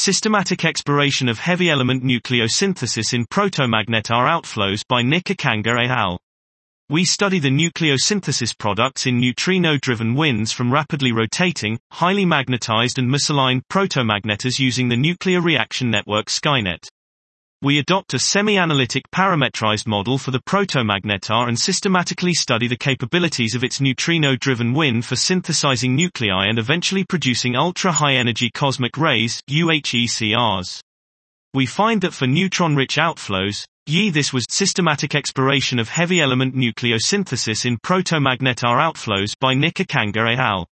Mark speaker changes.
Speaker 1: Systematic Exploration of Heavy Element Nucleosynthesis in Protomagnetar Outflows by Nick Akanga et al. We study the nucleosynthesis products in neutrino-driven winds from rapidly rotating, highly magnetized and misaligned protomagnetars using the nuclear reaction network Skynet. We adopt a semi-analytic parametrized model for the protomagnetar and systematically study the capabilities of its neutrino-driven wind for synthesizing nuclei and eventually producing ultra-high-energy cosmic rays, UHECRs. We find that for neutron-rich outflows, this was Systematic Exploration of Heavy Element Nucleosynthesis in Protomagnetar Outflows by Nick Akanga et al.